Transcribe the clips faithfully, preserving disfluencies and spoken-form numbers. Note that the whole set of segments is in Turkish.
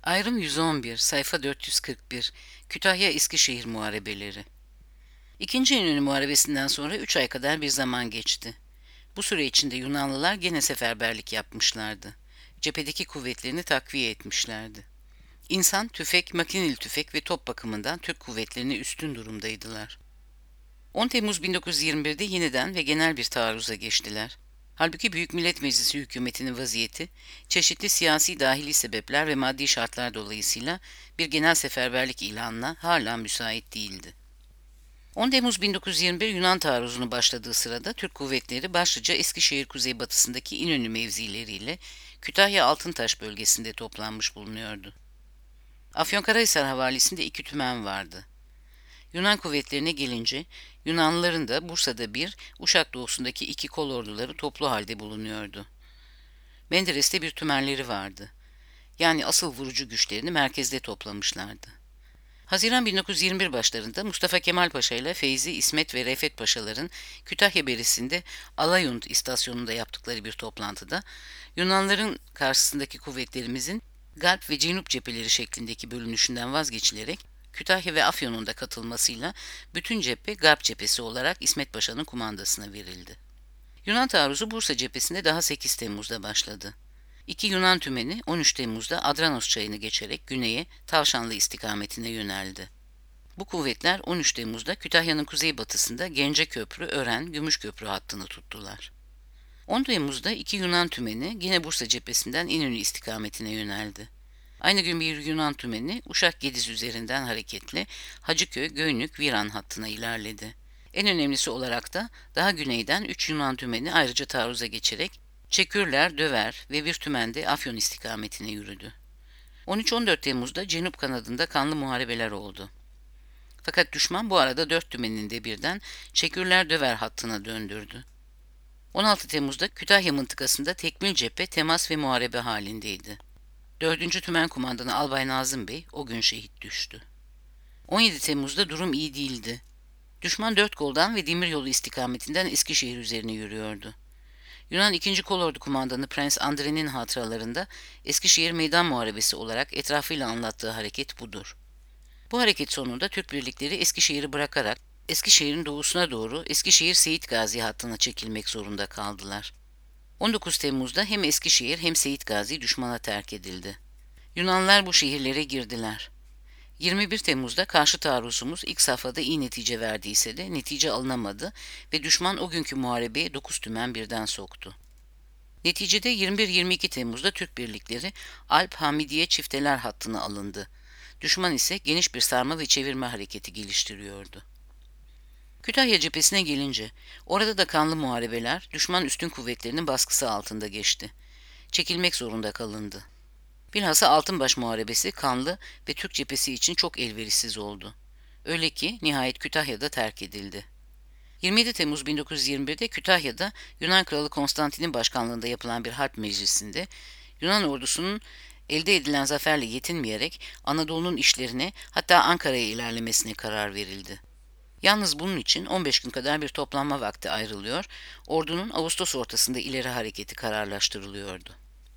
Ayrım yüz on bir, sayfa dört yüz kırk bir, Kütahya-Eskişehir Muharebeleri. İkinci İnönü Muharebesi'nden sonra üç ay kadar bir zaman geçti. Bu süre içinde Yunanlılar gene seferberlik yapmışlardı. Cephedeki kuvvetlerini takviye etmişlerdi. İnsan, tüfek, makineli tüfek ve top bakımından Türk kuvvetlerine üstün durumdaydılar. on Temmuz bin dokuz yüz yirmi birde yeniden ve genel bir taarruza geçtiler. Halbuki Büyük Millet Meclisi hükümetinin vaziyeti, çeşitli siyasi dahili sebepler ve maddi şartlar dolayısıyla bir genel seferberlik ilanına hala müsait değildi. on Temmuz bin dokuz yüz yirmi bir Yunan taarruzunu başladığı sırada Türk kuvvetleri başlıca Eskişehir kuzeybatısındaki İnönü mevzileriyle Kütahya Altıntaş bölgesinde toplanmış bulunuyordu. Afyonkarahisar havalisinde iki tümen vardı. Yunan kuvvetlerine gelince, Yunanlıların da Bursa'da bir, Uşak doğusundaki iki kolorduları toplu halde bulunuyordu. Menderes'te bir tümenleri vardı. Yani asıl vurucu güçlerini merkezde toplamışlardı. Haziran bin dokuz yüz yirmi bir başlarında Mustafa Kemal Paşa ile Feyzi, İsmet ve Refet Paşaların Kütahya berisinde Alayund istasyonunda yaptıkları bir toplantıda Yunanların karşısındaki kuvvetlerimizin Garp ve Cenup cepheleri şeklindeki bölünüşünden vazgeçilerek Kütahya ve Afyon'un da katılmasıyla bütün cephe Garp cephesi olarak İsmet Paşa'nın kumandasına verildi. Yunan taarruzu Bursa cephesinde daha sekiz Temmuz'da başladı. İki Yunan tümeni on üç Temmuz'da Adranos çayını geçerek güneye Tavşanlı istikametine yöneldi. Bu kuvvetler on üç Temmuz'da Kütahya'nın kuzeybatısında Genceköprü, Ören, Gümüşköprü hattını tuttular. on Temmuz'da iki Yunan tümeni yine Bursa cephesinden İnönü istikametine yöneldi. Aynı gün bir Yunan tümeni Uşak-Gediz üzerinden hareketle Hacıköy, Göynük, Viran hattına ilerledi. En önemlisi olarak da daha güneyden üç Yunan tümeni ayrıca taarruza geçerek Çekürler, Döver ve bir tümende Afyon istikametine yürüdü. on üç on dört Temmuz'da Cenup kanadında kanlı muharebeler oldu. Fakat düşman bu arada dört tümenini de birden Çekürler Döver hattına döndürdü. on altı Temmuz'da Kütahya mıntıkasında tekmil cephe temas ve muharebe halindeydi. dördüncü Tümen Kumandanı Albay Nazım Bey o gün şehit düştü. on yedi Temmuz'da durum iyi değildi. Düşman dört koldan ve demiryolu istikametinden Eskişehir üzerine yürüyordu. Yunan ikinci Kolordu Kumandanı Prens Andre'nin hatıralarında Eskişehir Meydan Muharebesi olarak etrafıyla anlattığı hareket budur. Bu hareket sonunda Türk birlikleri Eskişehir'i bırakarak Eskişehir'in doğusuna doğru Eskişehir Seyit Gazi hattına çekilmek zorunda kaldılar. on dokuz Temmuz'da hem Eskişehir hem Seyit Gazi düşmana terk edildi. Yunanlar bu şehirlere girdiler. yirmi bir Temmuz'da karşı taarruzumuz ilk safhada iyi netice verdiyse de netice alınamadı ve düşman o günkü muharebeye dokuz tümen birden soktu. Neticede yirmi bir yirmi iki Temmuz'da Türk birlikleri Alp-Hamidiye çifteler hattına alındı. Düşman ise geniş bir sarma ve çevirme hareketi geliştiriyordu. Kütahya cephesine gelince, orada da kanlı muharebeler düşman üstün kuvvetlerinin baskısı altında geçti. Çekilmek zorunda kalındı. Bilhassa Altınbaş Muharebesi kanlı ve Türk cephesi için çok elverişsiz oldu. Öyle ki nihayet Kütahya'da terk edildi. yirmi yedi Temmuz bin dokuz yüz yirmi birde Kütahya'da Yunan Kralı Konstantin'in başkanlığında yapılan bir harp meclisinde Yunan ordusunun elde edilen zaferle yetinmeyerek Anadolu'nun işlerine hatta Ankara'ya ilerlemesine karar verildi. Yalnız bunun için on beş gün kadar bir toplanma vakti ayrılıyor, ordunun Ağustos ortasında ileri hareketi kararlaştırılıyordu.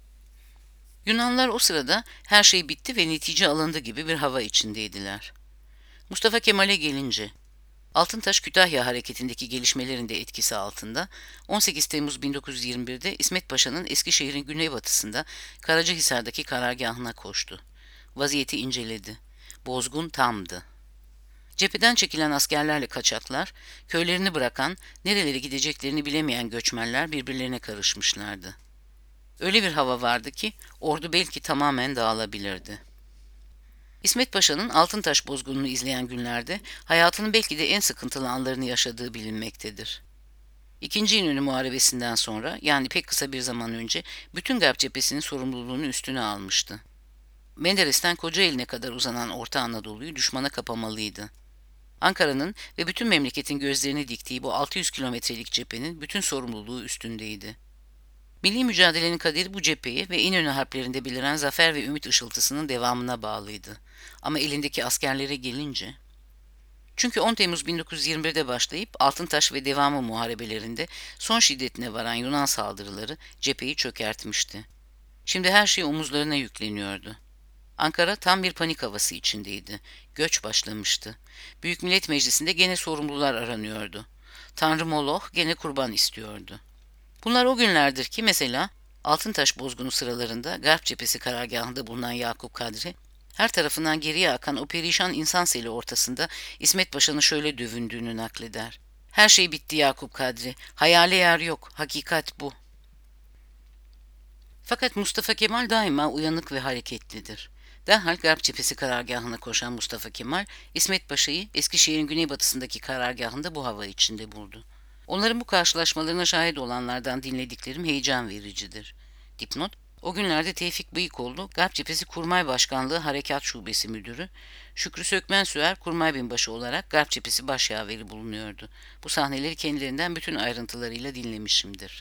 Yunanlılar o sırada her şey bitti ve netice alındı gibi bir hava içindeydiler. Mustafa Kemal'e gelince, Altıntaş Kütahya hareketindeki gelişmelerin de etkisi altında on sekiz Temmuz bin dokuz yüz yirmi birde İsmet Paşa'nın Eskişehir'in güneybatısında Karacahisar'daki karargahına koştu. Vaziyeti inceledi. Bozgun tamdı. Cepheden çekilen askerlerle kaçaklar, köylerini bırakan, nerelere gideceklerini bilemeyen göçmenler birbirlerine karışmışlardı. Öyle bir hava vardı ki ordu belki tamamen dağılabilirdi. İsmet Paşa'nın Altıntaş bozgununu izleyen günlerde hayatının belki de en sıkıntılı anlarını yaşadığı bilinmektedir. İkinci İnönü Muharebesi'nden sonra yani pek kısa bir zaman önce bütün Garp cephesinin sorumluluğunu üstüne almıştı. Menderes'ten Kocaeli'ne kadar uzanan Orta Anadolu'yu düşmana kapamalıydı. Ankara'nın ve bütün memleketin gözlerini diktiği bu altı yüz kilometrelik cephenin bütün sorumluluğu üstündeydi. Milli mücadelenin kaderi bu cepheye ve İnönü harplerinde beliren zafer ve ümit ışıltısının devamına bağlıydı. Ama elindeki askerlere gelince... Çünkü on Temmuz bin dokuz yüz yirmi birde başlayıp Altıntaş ve devamı muharebelerinde son şiddetine varan Yunan saldırıları cepheyi çökertmişti. Şimdi her şey omuzlarına yükleniyordu. Ankara tam bir panik havası içindeydi. Göç başlamıştı. Büyük Millet Meclisi'nde gene sorumlular aranıyordu. Tanrı Moloch gene kurban istiyordu. Bunlar o günlerdir ki mesela Altıntaş bozgunu sıralarında Garp cephesi karargahında bulunan Yakup Kadri, her tarafından geriye akan o perişan insan seli ortasında İsmet Paşa'nın şöyle dövündüğünü nakleder. Her şey bitti Yakup Kadri, hayale yer yok, hakikat bu. Fakat Mustafa Kemal daima uyanık ve hareketlidir. Derhal Garp cephesi karargahına koşan Mustafa Kemal, İsmet Paşa'yı Eskişehir'in güneybatısındaki karargahında bu hava içinde buldu. Onların bu karşılaşmalarına şahit olanlardan dinlediklerim heyecan vericidir. Dipnot: O günlerde Tevfik Bıyıkoğlu, Garp Cephesi Kurmay Başkanlığı Harekat Şubesi Müdürü, Şükrü Sökmensüer Kurmay Binbaşı olarak Garp Cephesi başyaveri bulunuyordu. Bu sahneleri kendilerinden bütün ayrıntılarıyla dinlemişimdir.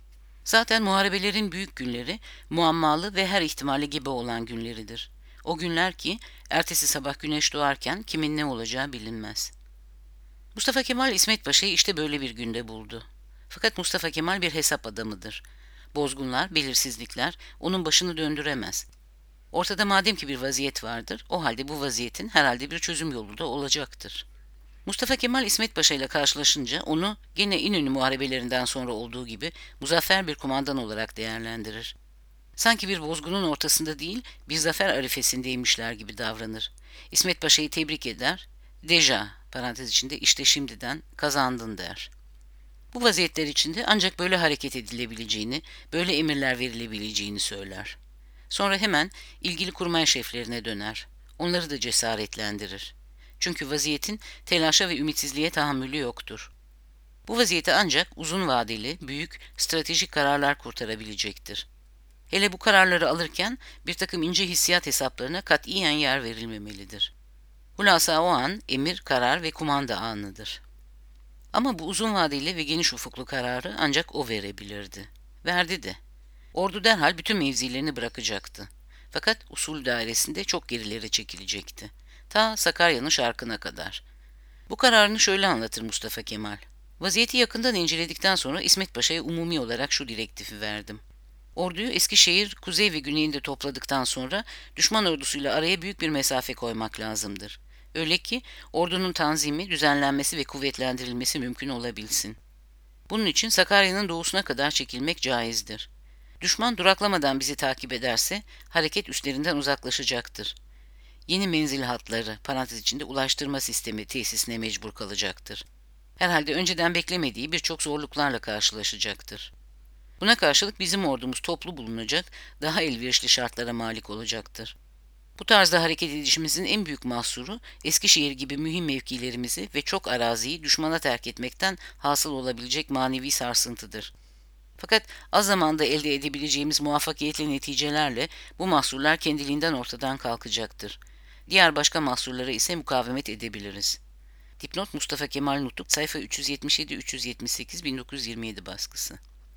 Zaten muharebelerin büyük günleri, muammalı ve her ihtimale gebe olan günleridir. O günler ki, ertesi sabah güneş doğarken kimin ne olacağı bilinmez. Mustafa Kemal İsmet Paşa'yı işte böyle bir günde buldu. Fakat Mustafa Kemal bir hesap adamıdır. Bozgunlar, belirsizlikler onun başını döndüremez. Ortada madem ki bir vaziyet vardır, o halde bu vaziyetin herhalde bir çözüm yolu da olacaktır. Mustafa Kemal İsmet Paşa ile karşılaşınca onu gene İnönü muharebelerinden sonra olduğu gibi muzaffer bir kumandan olarak değerlendirir. Sanki bir bozgunun ortasında değil, bir zafer arifesindeymişler gibi davranır. İsmet Paşa'yı tebrik eder, deja parantez içinde işte şimdiden kazandın der. Bu vaziyetler içinde ancak böyle hareket edilebileceğini, böyle emirler verilebileceğini söyler. Sonra hemen ilgili kurmay şeflerine döner. Onları da cesaretlendirir. Çünkü vaziyetin telaşa ve ümitsizliğe tahammülü yoktur. Bu vaziyeti ancak uzun vadeli, büyük, stratejik kararlar kurtarabilecektir. Hele bu kararları alırken bir takım ince hissiyat hesaplarına katiyen yer verilmemelidir. Hulasa o an emir, karar ve kumanda anıdır. Ama bu uzun vadeli ve geniş ufuklu kararı ancak o verebilirdi. Verdi de. Ordu derhal bütün mevzilerini bırakacaktı. Fakat usul dairesinde çok gerilere çekilecekti. Ta Sakarya'nın şarkına kadar. Bu kararını şöyle anlatır Mustafa Kemal. Vaziyeti yakından inceledikten sonra İsmet Paşa'ya umumi olarak şu direktifi verdim. Orduyu Eskişehir, kuzey ve güneyinde topladıktan sonra düşman ordusuyla araya büyük bir mesafe koymak lazımdır. Öyle ki ordunun tanzimi, düzenlenmesi ve kuvvetlendirilmesi mümkün olabilsin. Bunun için Sakarya'nın doğusuna kadar çekilmek caizdir. Düşman duraklamadan bizi takip ederse hareket üstlerinden uzaklaşacaktır. Yeni menzil hatları, parantez içinde ulaştırma sistemi tesisine mecbur kalacaktır. Herhalde önceden beklemediği birçok zorluklarla karşılaşacaktır. Buna karşılık bizim ordumuz toplu bulunacak, daha elverişli şartlara malik olacaktır. Bu tarzda hareket edişimizin en büyük mahsuru, Eskişehir gibi mühim mevkilerimizi ve çok araziyi düşmana terk etmekten hasıl olabilecek manevi sarsıntıdır. Fakat az zamanda elde edebileceğimiz muvaffakiyetli neticelerle bu mahsurlar kendiliğinden ortadan kalkacaktır. Diğer başka mahsurlara ise mukavemet edebiliriz. Dipnot: Mustafa Kemal Nutuk, sayfa üç yüz yetmiş yedi üç yüz yetmiş sekiz bin dokuz yüz yirmi yedi baskısı.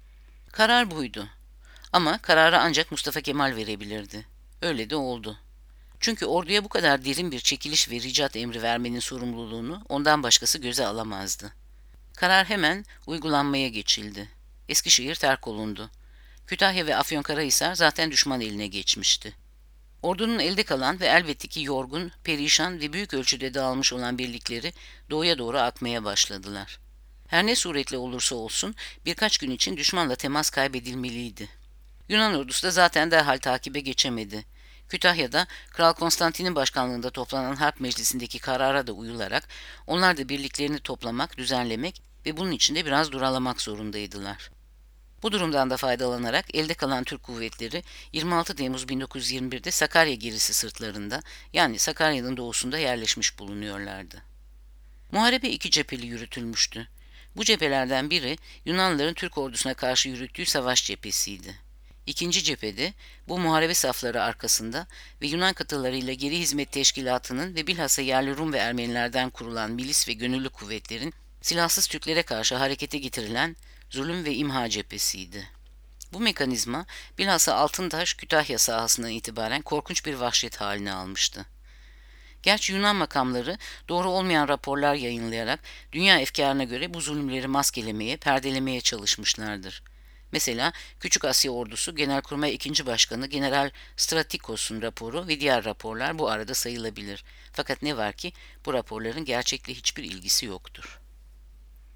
Karar buydu. Ama kararı ancak Mustafa Kemal verebilirdi. Öyle de oldu. Çünkü orduya bu kadar derin bir çekiliş ve ricat emri vermenin sorumluluğunu ondan başkası göze alamazdı. Karar hemen uygulanmaya geçildi. Eskişehir terk olundu. Kütahya ve Afyonkarahisar zaten düşman eline geçmişti. Ordunun elde kalan ve elbette ki yorgun, perişan ve büyük ölçüde dağılmış olan birlikleri doğuya doğru akmaya başladılar. Her ne suretle olursa olsun birkaç gün için düşmanla temas kaybedilmeliydi. Yunan ordusu da zaten derhal takibe geçemedi. Kütahya'da Kral Konstantin'in başkanlığında toplanan Harp Meclisi'ndeki karara da uyularak onlar da birliklerini toplamak, düzenlemek ve bunun için de biraz duralamak zorundaydılar. Bu durumdan da faydalanarak elde kalan Türk kuvvetleri yirmi altı Temmuz bin dokuz yüz yirmi bir'de Sakarya gerisi sırtlarında, yani Sakarya'nın doğusunda yerleşmiş bulunuyorlardı. Muharebe iki cepheli yürütülmüştü. Bu cephelerden biri Yunanlıların Türk ordusuna karşı yürüttüğü savaş cephesiydi. İkinci cephede bu muharebe safları arkasında ve Yunan katılarıyla geri hizmet teşkilatının ve bilhassa yerli Rum ve Ermenilerden kurulan milis ve gönüllü kuvvetlerin silahsız Türklere karşı harekete getirilen zulüm ve imha cephesiydi. Bu mekanizma bilhassa Altıntaş, Kütahya sahasından itibaren korkunç bir vahşet halini almıştı. Gerçi Yunan makamları doğru olmayan raporlar yayınlayarak dünya efkarına göre bu zulümleri maskelemeye, perdelemeye çalışmışlardır. Mesela Küçük Asya Ordusu Genelkurmay ikinci. Başkanı General Stratikos'un raporu ve diğer raporlar bu arada sayılabilir. Fakat ne var ki bu raporların gerçekle hiçbir ilgisi yoktur.